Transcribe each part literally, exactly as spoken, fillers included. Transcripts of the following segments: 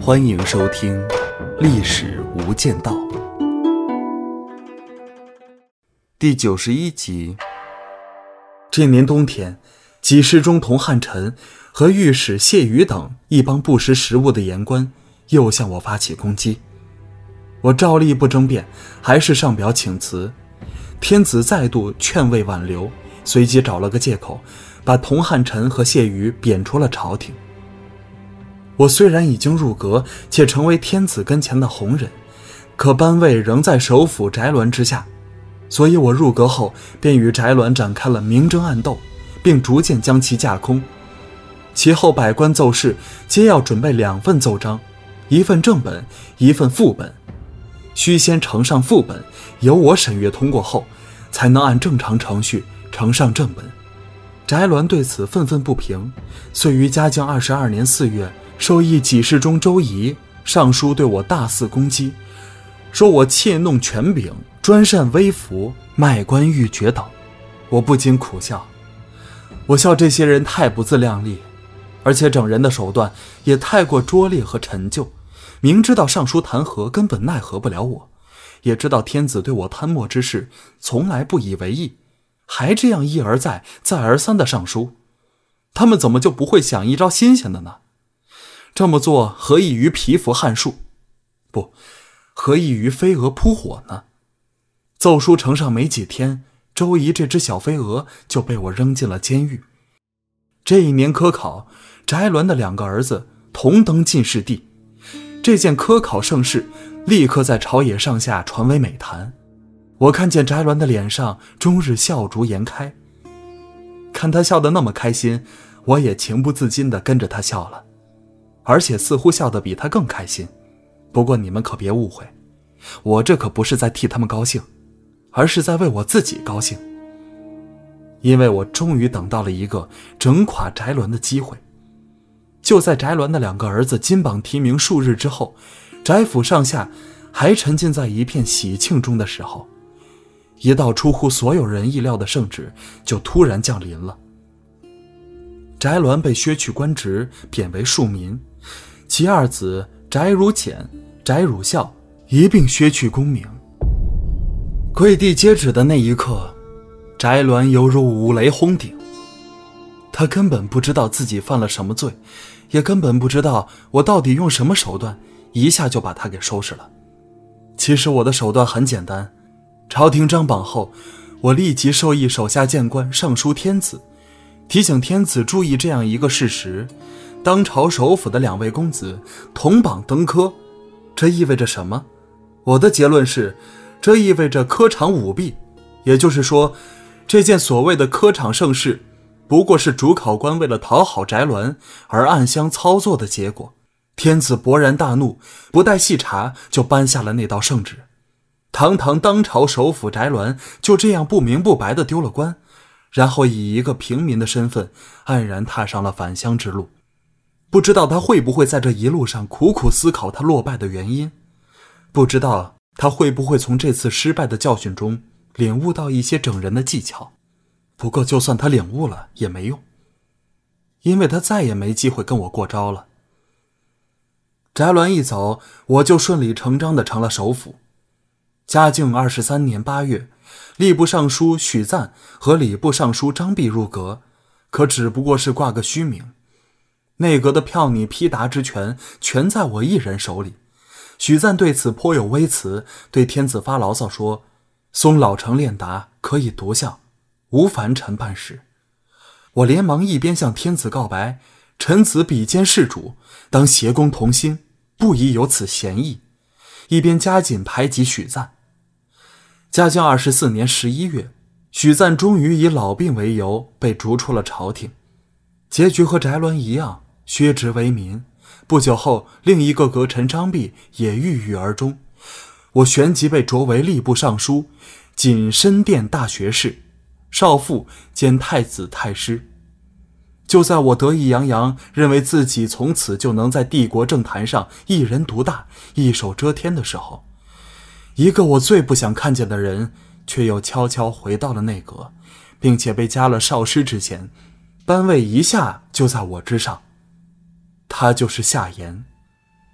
欢迎收听《历史无间道》第九十一集。这年冬天，几世中同汉臣和御史谢宇等一帮不识时务的言官又向我发起攻击。我照例不争辩，还是上表请辞。天子再度劝慰挽留，随即找了个借口，把同汉臣和谢宇贬出了朝廷。我虽然已经入阁，且成为天子跟前的红人，可班位仍在首辅翟鸾之下，所以我入阁后便与翟鸾展开了明争暗斗，并逐渐将其架空。其后百官奏事皆要准备两份奏章，一份正本，一份副本，须先呈上副本，由我审阅通过后，才能按正常程序呈上正本。翟鸾对此愤愤不平，遂于嘉靖二十二年四月授意给事中周仪上书对我大肆攻击，说我窃弄权柄，专擅微服，卖官鬻爵等。我不禁苦笑，我笑这些人太不自量力，而且整人的手段也太过拙劣和陈旧。明知道上书弹劾根本奈何不了我，也知道天子对我贪墨之事从来不以为意，还这样一而再再而三的上书，他们怎么就不会想一招新鲜的呢？这么做何异于蚍蜉撼树？不，何异于飞蛾扑火呢？奏书呈上没几天，周仪这只小飞蛾就被我扔进了监狱。这一年科考，翟鸾的两个儿子同登进士第，这件科考盛事立刻在朝野上下传为美谈。我看见翟鸾的脸上终日笑逐颜开，看他笑得那么开心，我也情不自禁地跟着他笑了，而且似乎笑得比他更开心。不过你们可别误会，我这可不是在替他们高兴，而是在为我自己高兴。因为我终于等到了一个整垮翟鸾的机会。就在翟鸾的两个儿子金榜题名数日之后，翟府上下还沉浸在一片喜庆中的时候，一道出乎所有人意料的圣旨就突然降临了。翟鸾被削去官职，贬为庶民，其二子翟汝简、翟汝孝一并削去功名。跪地接旨的那一刻，翟鸾犹如五雷轰顶。他根本不知道自己犯了什么罪，也根本不知道我到底用什么手段一下就把他给收拾了。其实我的手段很简单，朝廷张榜后，我立即授意手下谏官上书天子，提醒天子注意这样一个事实：当朝首辅的两位公子同榜登科。这意味着什么？我的结论是，这意味着科场舞弊，也就是说，这件所谓的科场盛事不过是主考官为了讨好翟鸾而暗箱操作的结果。天子勃然大怒，不待细查就颁下了那道圣旨。堂堂当朝首辅翟鸾就这样不明不白地丢了官，然后以一个平民的身份黯然踏上了返乡之路。不知道他会不会在这一路上苦苦思考他落败的原因，不知道他会不会从这次失败的教训中领悟到一些整人的技巧。不过就算他领悟了也没用，因为他再也没机会跟我过招了。翟鸾一走，我就顺理成章地成了首辅。嘉靖二十三年八月，吏部尚书许赞和礼部尚书张弼入阁，可只不过是挂个虚名。内阁的票拟批答之权全在我一人手里。许赞对此颇有微词，对天子发牢骚说：松老成练达，可以独相，无烦臣办事。我连忙一边向天子告白，臣子比肩事主，当协公同心，不宜有此嫌疑，一边加紧排挤许赞。嘉靖二十四年十一月，许赞终于以老病为由被逐出了朝廷，结局和翟鸾一样，削职为民。不久后，另一个阁臣张弼也郁郁而终，我旋即被擢为吏部尚书、谨深殿大学士、少傅兼太子太师。就在我得意洋洋，认为自己从此就能在帝国政坛上一人独大，一手遮天的时候，一个我最不想看见的人却又悄悄回到了内阁，并且被加了少师之衔，班位一下就在我之上。他就是夏言。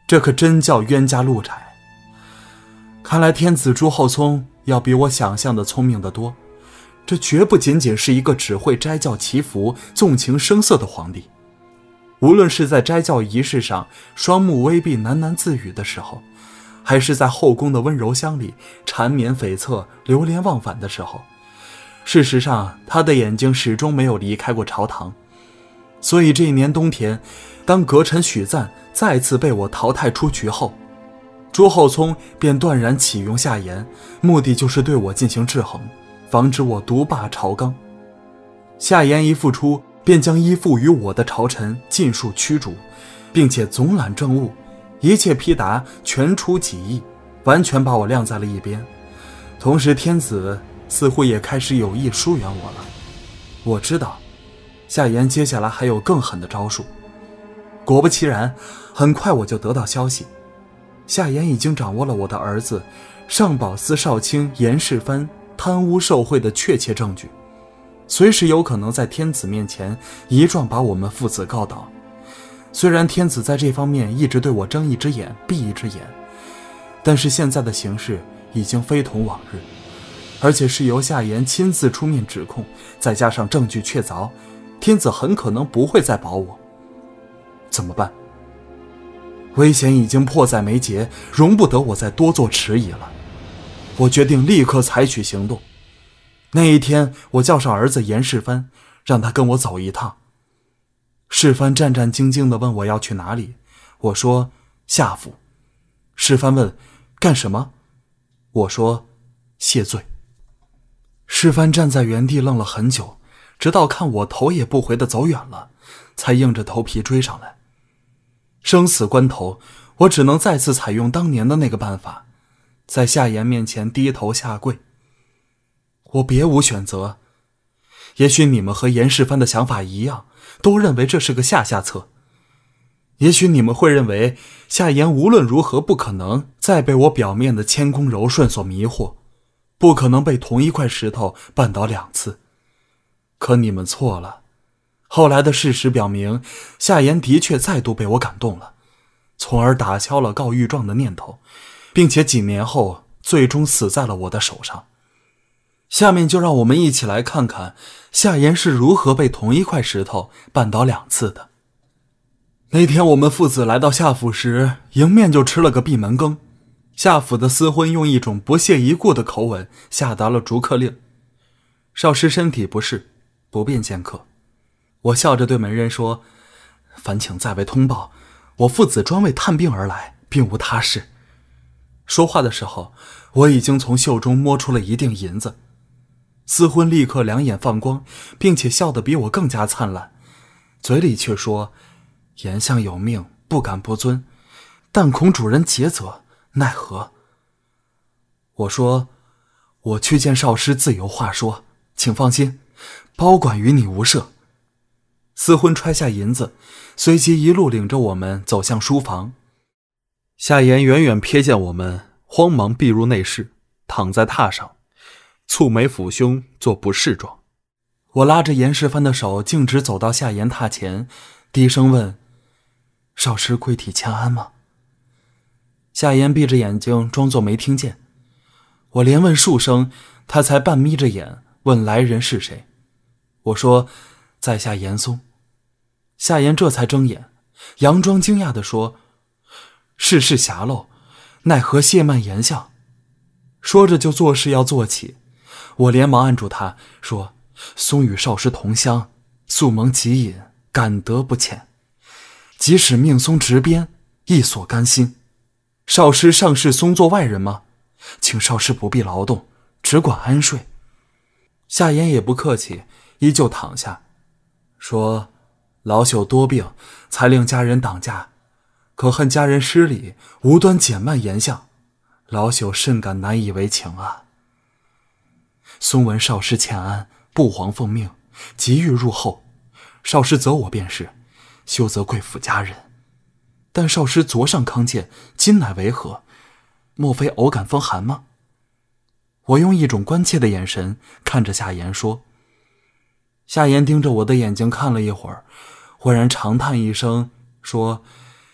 这可真叫冤家路窄。看来天子朱厚熜要比我想象的聪明得多，这绝不仅仅是一个只会斋教祈福、纵情声色的皇帝。无论是在斋教仪式上双目微闭喃喃自语的时候，还是在后宫的温柔乡里缠绵悱恻、流连忘返的时候，事实上他的眼睛始终没有离开过朝堂。所以这一年冬天，当阁臣许赞再次被我淘汰出局后，朱厚熜便断然启用夏言，目的就是对我进行制衡，防止我独霸朝纲。夏言一复出，便将依附于我的朝臣尽数驱逐，并且总揽政务，一切批答全出己意，完全把我晾在了一边。同时天子似乎也开始有意疏远我了。我知道夏言接下来还有更狠的招数。果不其然，很快我就得到消息，夏言已经掌握了我的儿子上宝司少卿严世蕃贪污受贿的确切证据，随时有可能在天子面前一状把我们父子告倒。虽然天子在这方面一直对我睁一只眼闭一只眼，但是现在的形势已经非同往日，而且是由夏言亲自出面指控，再加上证据确凿，天子很可能不会再保我。怎么办？危险已经迫在眉睫，容不得我再多做迟疑了。我决定立刻采取行动。那一天，我叫上儿子严世蕃，让他跟我走一趟。世蕃战战兢兢地问我要去哪里，我说夏府。世蕃问干什么？我说谢罪。世蕃站在原地愣了很久，直到看我头也不回地走远了，才硬着头皮追上来。生死关头，我只能再次采用当年的那个办法，在夏言面前低头下跪。我别无选择。也许你们和严世蕃的想法一样，都认为这是个下下策。也许你们会认为夏言无论如何不可能再被我表面的谦恭柔顺所迷惑，不可能被同一块石头绊倒两次。可你们错了。后来的事实表明，夏言的确再度被我感动了，从而打消了告御状的念头，并且几年后最终死在了我的手上。下面就让我们一起来看看夏言是如何被同一块石头绊倒两次的。那天我们父子来到夏府时，迎面就吃了个闭门羹。夏府的司婚用一种不屑一顾的口吻下达了逐客令：少师身体不适，不便见客。我笑着对门人说：烦请在位通报，我父子专为探病而来，并无他事。说话的时候，我已经从袖中摸出了一锭银子。司婚立刻两眼放光，并且笑得比我更加灿烂，嘴里却说：严相有命，不敢不遵，但恐主人竭责，奈何？我说：我去见少师自有话说，请放心，包管于你无涉。司婚揣下银子，随即一路领着我们走向书房。夏言远远瞥见我们，慌忙避入内室，躺在榻上，蹙眉抚胸，做不适状。我拉着严世蕃的手，径直走到夏言榻前，低声问：少师归体欠安吗？夏言闭着眼睛，装作没听见。我连问数声，他才半眯着眼问来人是谁。我说：在下严嵩。夏言这才睁眼，佯装惊讶地说：世事狭陋，奈何谢慢严相？说着就作势要坐起。我连忙按住他，说：嵩与少师同乡，素蒙极隐，感德不浅，即使命嵩执鞭，亦所甘心。少师尚视嵩作外人吗？请少师不必劳动，只管安睡。夏言也不客气，依旧躺下，说：老朽多病，才令家人挡驾，可恨家人失礼，无端减慢严相，老朽甚感难以为情啊。嵩闻少师欠安，不遑奉命，急欲入后。少师责我便是，休责贵府家人。但少师昨上康健，今乃为何？莫非偶感风寒吗？我用一种关切的眼神看着夏言说。夏言盯着我的眼睛看了一会儿，忽然长叹一声说：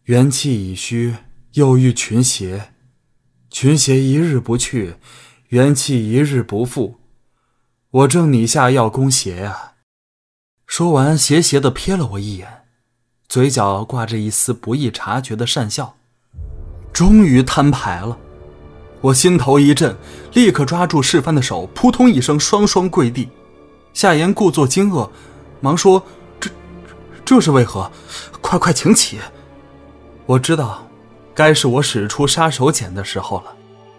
元气已虚，又遇群邪，群邪一日不去，元气一日不复，我正拟下药攻邪啊。说完，斜斜地瞥了我一眼，嘴角挂着一丝不易察觉的讪笑。终于摊牌了，我心头一震，立刻抓住世蕃的手，扑通一声双双跪地。夏言故作惊愕，忙说：“这这是为何？快快请起！”我知道，该是我使出杀手锏的时候了。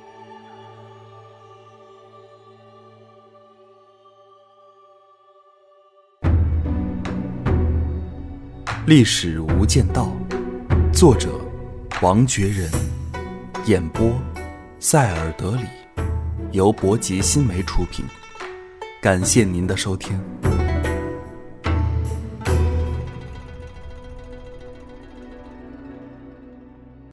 历史无间道，作者王觉仁，演播塞尔德里，由博吉新媒出品。感谢您的收听。